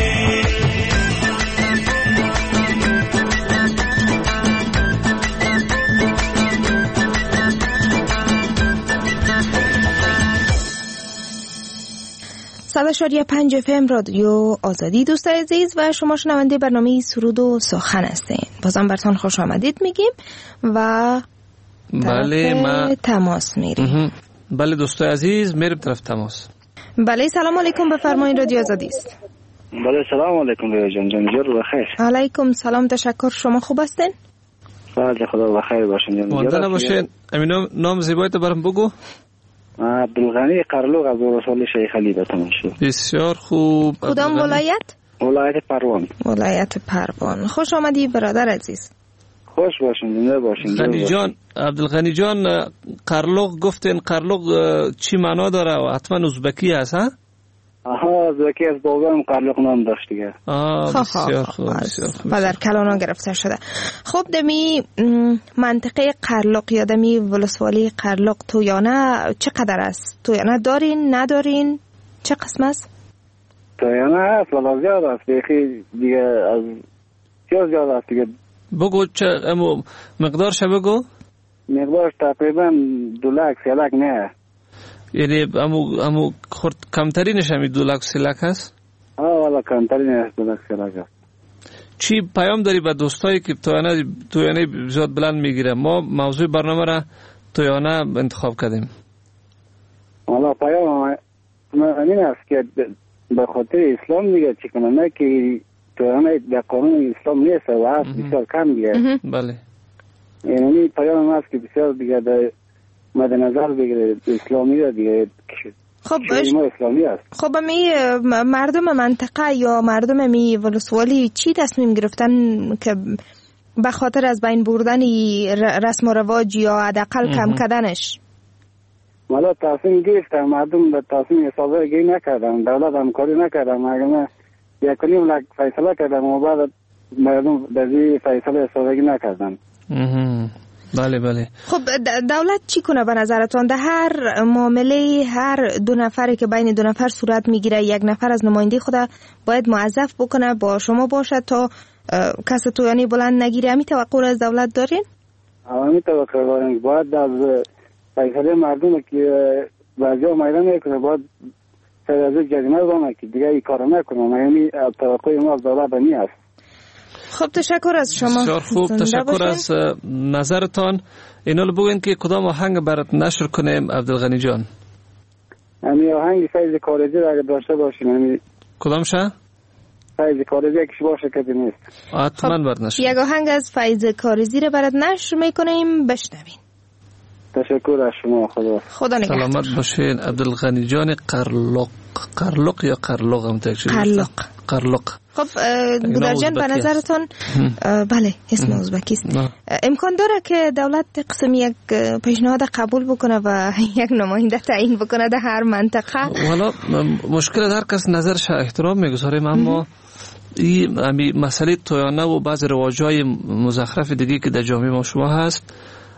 صد 5 FM رادیو آزادی دوست عزیز و شما شنونده برنامه سرود و سخن هستین. بازم براتون خوش آمدید میگیم و بله ما تماس میریم. بله دوست عزیز میریم طرف تماس. بله سلام علیکم بفرمایید رادیو آزادی است. بله سلام علیکم ریا جان جور بخیر. علیکم سلام تشکر شما خوب هستین؟ بله خدا بخیر باشین جان. مانده نباشین. امین نام زیبایت برام بگو. عبدالغنی قرلوق از ولسوالی شیخ علی به تماشا. بسیار خوب. کدام ولایت؟ ولایت پروان. ولایت پروان. خوش آمدی برادر عزیز. خوش باشین زنده باشین. غنی جان عبدالغنی جان قرلوق گفتین قرلوق چی معنا داره و حتما ازبکی هست ها؟ آها ازبکی از بابام قرلوق نام داشت دیگه. بسیار خوب بسیار خوب. و در کلانا گرفته شده. خب دمی منطقه قرلوق یا دمی ولسوالی قرلوق تویانه چقدر است؟ تویانه دارین ندارین؟ چه قسم است؟ تویانه هست ولی زیاد است دیگه از زیاد است دیگه. بگو چه مقدارش بگو؟ مقدارش تقریبا 2 لک 3 لک نه. یعنی امو خورد کمترینش همی 2 لک 3 لک هست؟ والا کمترین هست 2 لک 3 لک هست. چی پیام داری به دوستایی که تویانه زیاد بلند میگیره؟ ما موضوع برنامه را تویانه انتخاب کردیم. والا پیام این است که به خاطر اسلام دیگه چی کنه نه که تویانه در قانون اسلام نیست و هست بسیار کم دیگه. بله یعنی پیام هست که بسیار دیگه در مد نظر بگیره اسلامی را دیگه. خب اسلامی است. خب می مردم منطقه یا مردم می ولسوالی چی تصمیم گرفتن که به خاطر از بین بردن رسم و رواج یا حداقل کم کردنش؟ والا تصمیم گرفتن مردم به تصمیم حسابه گیری نکردن، دولت همکاری نکردن، مردم 1.5 لک فیصله کردن و بعد مردم در فیصله حسابگی نکردن. بله بله. خب دولت چی کنه به نظرتون؟ در هر معامله هر 2 نفری که بین 2 نفر صورت میگیره 1 نفر از نماینده خود باید موظف بکنه با شما باشه تا کس تویانی بلند نگیره. همین توقع از دولت دارین؟ همین توقع دارین. باید از فیصله مردم که بعضیا میدان میکنه باید از جریمه بزنه که دیگه این کار نکنه. یعنی توقع ما از دولت نمی است. خب تشکر از شما. بسیار خوب تشکر از نظرتان. اینو بگوین که کدام آهنگ برات نشر کنیم عبدالغنی جان؟ همین آهنگ فیض کارجی را اگر داشته باشیم. کدام شه؟ فیض کارزی یکیش باشه که نیست. حتما برنش. یک آهنگ از فیض کارزی رو برات نشر میکنیم، بشنوین. تشکر از شما. خدا نگهدار. سلامت باشین. عبدالغنی جان قرلق یا قرلق هم تکشیر قرلق. خب بودرجان به نظرتان بله اسم ازبکی است، امکان داره که دولت قسم یک پیشنهاد قبول بکنه و یک نماینده تعیین بکنه در هر منطقه؟ والا مشکل هر کس نظرش احترام میگذاریم، اما این مسئله تویانه و بعض رواج‌های مزخرف دیگه که در جامعه ما شما هست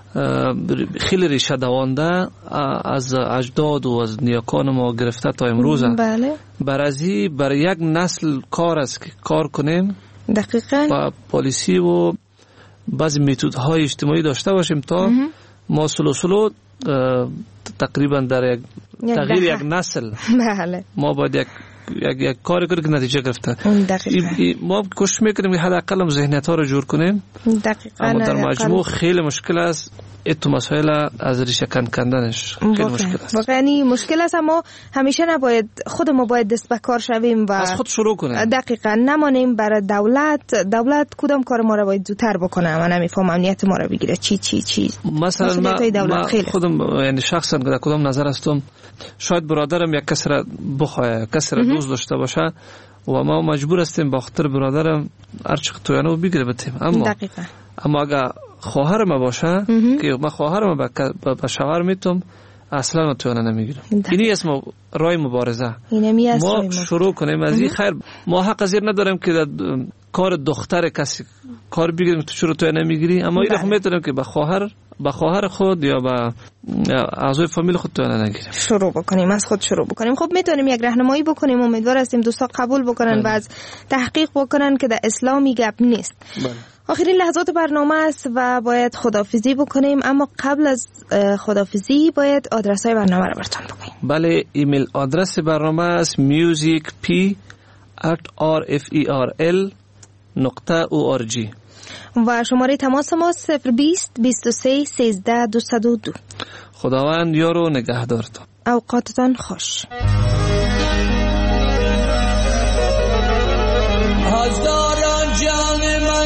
خیلی ریشه دوانده از اجداد و از نیاکان ما گرفته تا امروز. بله. برای یک نسل کار است که کار کنیم دقیقاً و پالیسی و بعضی میتودهای اجتماعی داشته باشیم تا ما سلو تقریبا در تغییر یک نسل بله ما باید یک کاری کنیم که نتیجه گرفته. ما کوشش میکنیم که حداقل هم ذهنیت ها رو جور کنیم. دقیقاً. اما در مجموع خیلی مشکل است. اتو مسائل از ریشه کندنش خیلی مشکل است. واقعا مشکل است، اما همیشه نباید خود ما باید دست به کار شویم و از خود شروع کنیم. دقیقاً نمانیم برای دولت کدام کار ما رو باید زودتر بکنه. من نمیفهم امنیت ما رو بگیره چی مثلا من خودم یعنی شخصا در کدام نظر هستم، شاید برادرم یک کس را بخواه، کس را دوست داشته باشه و ما مجبور هستیم با خاطر برادرم هر چقدر تویانو بگیره بتیم. اما اگر خواهر ما باشه که من خواهر ما به شوهر میتونم اصلا ما تویانه نمیگیرم. اینی اسم رای مبارزه. ما شروع کنیم از این خیر. ما حق ازیر نداریم که در کار دختر کسی کار بگیریم تو چرا تویانه نمیگیری، اما این رو میتونیم که به خواهر خود یا به اعضای فامیل خود تویانه نگیریم. شروع بکنیم، از خود شروع بکنیم. خب میتونیم یک راهنمایی بکنیم. امیدوار هستیم دوستا قبول بکنن و از تحقیق بکنن که در اسلامی گپ نیست. آخرین لحظات برنامه است و باید خداحافظی بکنیم، اما قبل از خداحافظی باید آدرس های برنامه رو براتون بگیم. بله، ایمیل آدرس برنامه است musicp@referl.org و شماره تماس ما 020 23 13 202. خداوند یار و نگهدارتان. اوقاتتان خوش. هزاران جان من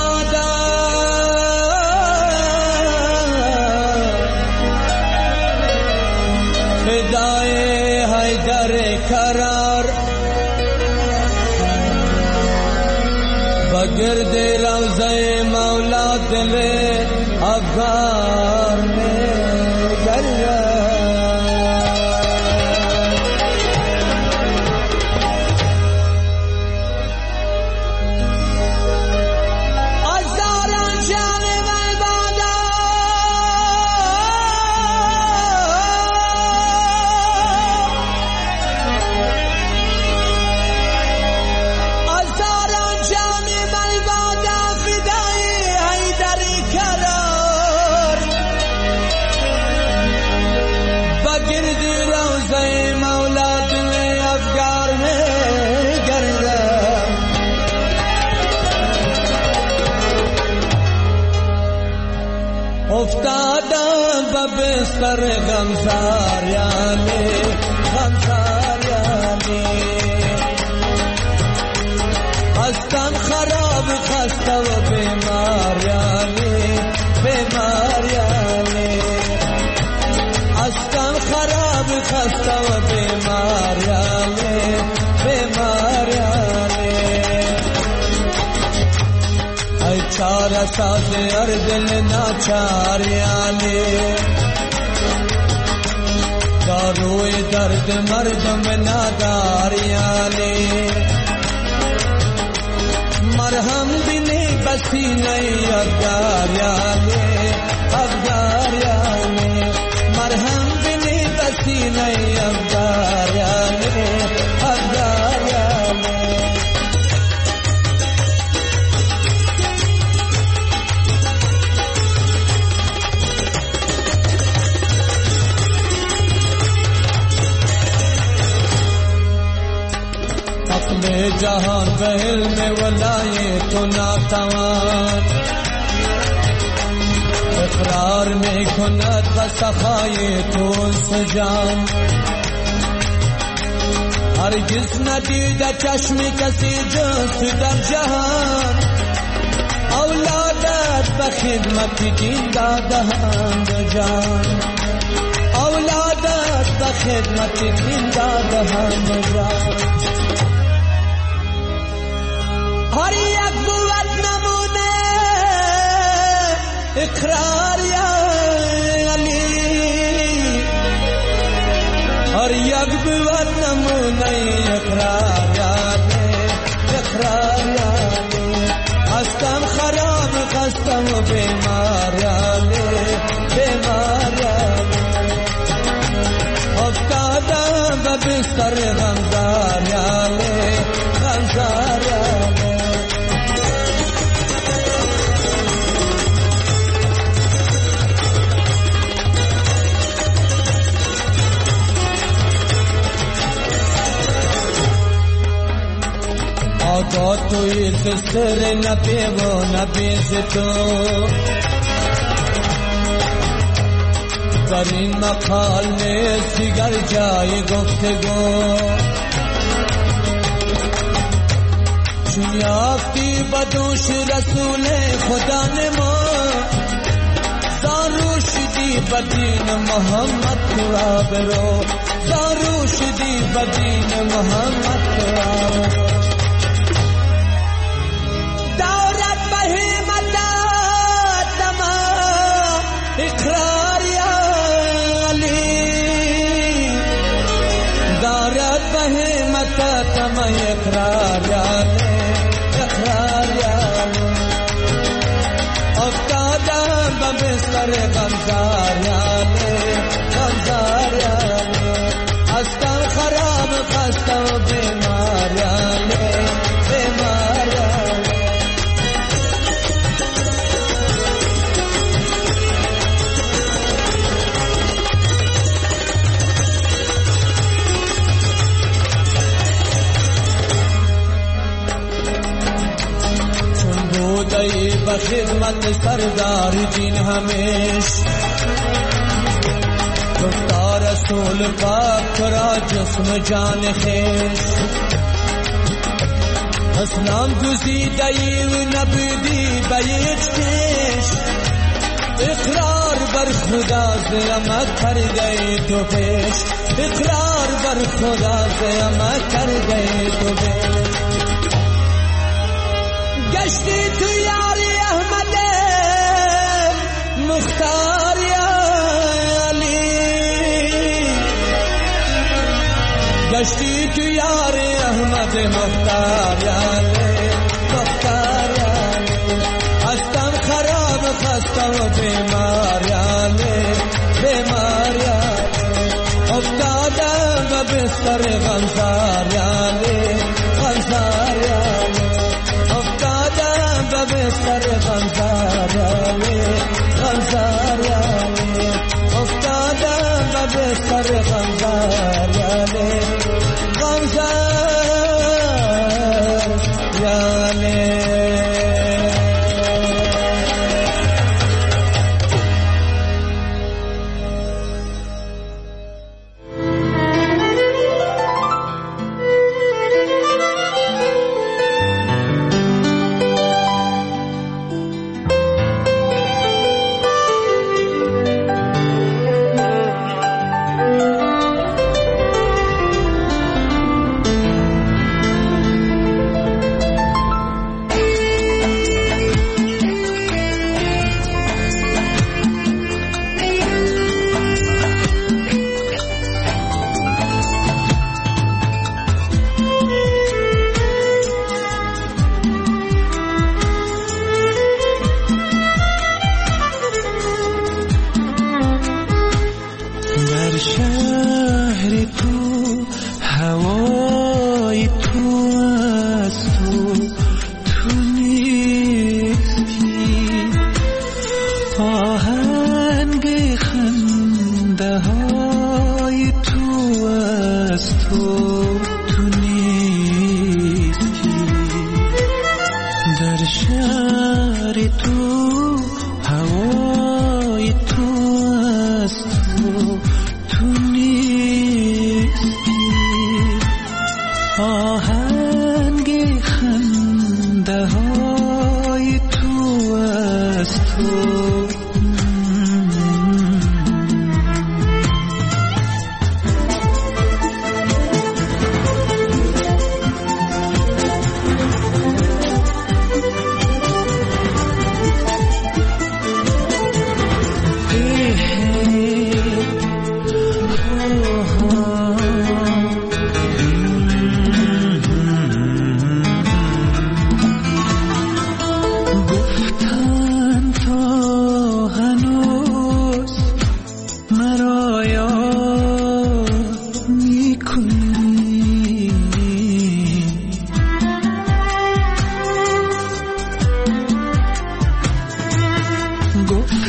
فدای حیدر کرار بگرد روضه مولا دل افغار میں گریا افتادم به بستر غمزاریانی هستم خراب خسته و بیماریانی هستم خراب خسته و بیماریانی ای چاره ساز هر دل ناچاریانی داروی درد مردم ناداریانی مرهم بینی بسینه افغاریانی مرهم بینی بسینه افغاریانی جهان به علم ولایت و ناتوان اقرار می کند و سخای تو سجان هرگز ندیده چشم کسی جز تو در جهان اولادت به خدمت دین داده‌اند جان اولادت به خدمت دین داده‌اند جان هر یک بود نمونه اقرار یا علی هر یک بود نمونه اقرار یا علی اقرار یا علی هستم خراب خستم و بیمار یا علی بیمار یا علی افتادم به بستر غمزار یا علی غمزار یا علی آقا توی سر نبی و نبی تو در این مقال نیست دیگر جای گفتگو چون یافتی بدوش رسول خدا نما زارو شدی بدین محمد تو برو زارو شدی بدین محمد تو برو اقرار یا علی دارد بهمت تم اقرار یا علی اقرار یا علی افتادم به بستر غمزار یا علی غمزار یا علی هستم خراب خستم و بیمار یا علی بیمار یا علی ای به خدمت سردار دین همیش گفتا رسول پاک را جسم جان خیش اسلام گزیده ای و نبودی به یک کش اقرار بر خدا زیامت کرده تو پیش اقرار بر خدا زیامت کرده تو پیش گشتی تو یاری احمد مختار یا علی گشتی تو یاری احمد مختار یا علی مختار یا علی هستم خراب خستم و بیمار یا علی بیمار یا علی افتادم به بستر غمزار یا علی غمزار یا علی بستر غمزار یا علی غمزار یا علی افتادم به بستر غمزار یا علی غمزار یا علی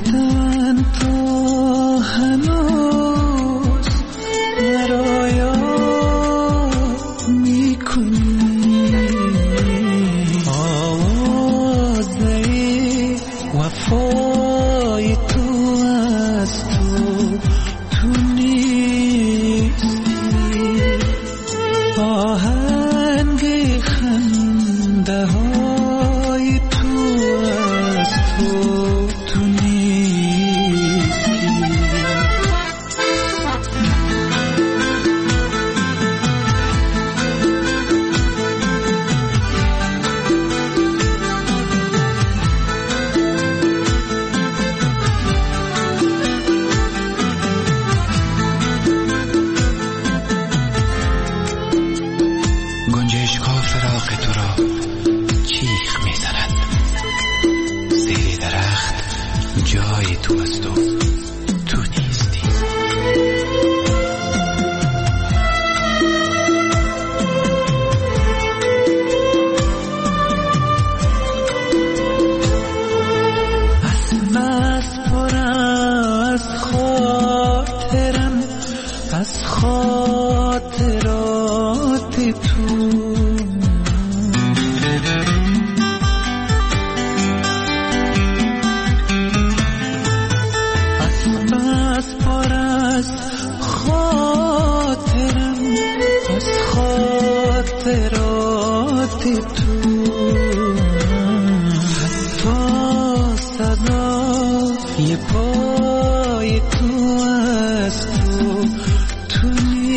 گفتن تو هنوز مرا یاد میکنی آوازه وفای تو از تو نیستی آهنگ خنده های تو از تو نیستی گنجشک‌ها فراق تو را چیخ می‌زند زیر درخت جای تو است و تو نیستی از پر از خاطرم از خاطرات تو از پر از خاطرم از خاطرات تو حتی صدای پای تو از تو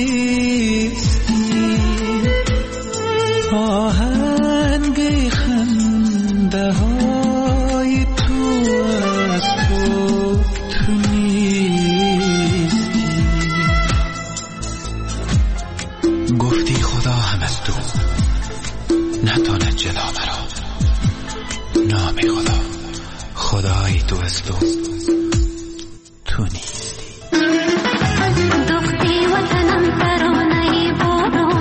نیستی آهنگ خنده های تو از تو نیستی گفتی خدا هم از تو نتاند جدا مرا نام خدا خدای تو از تو نیستی دختی وطنم ترانه بارون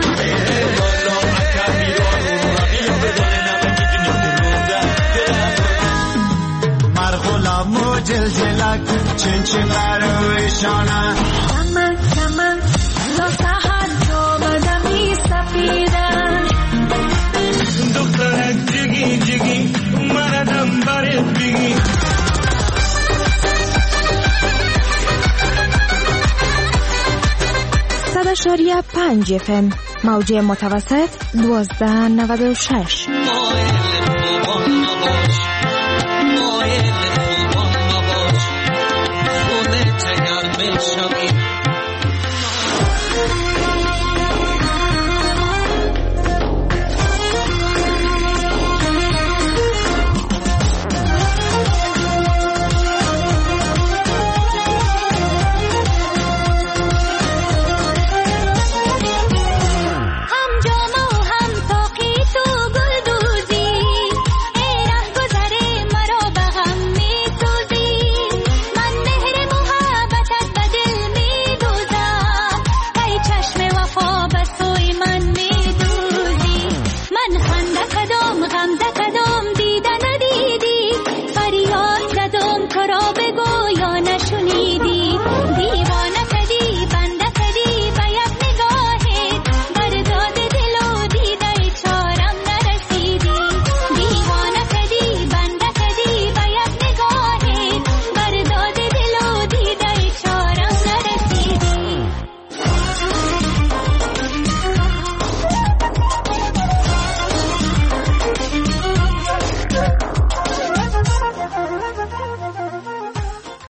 مرغلام و جلجلک چنچه برویشانه سمک سمک تا سحر جامدمی سفیدن دخترک جگی جگی مردم برد بگی 100.5 FM موج متوسط 1296 غم کدام دیده ندیدی فریاد زدم تو را بگو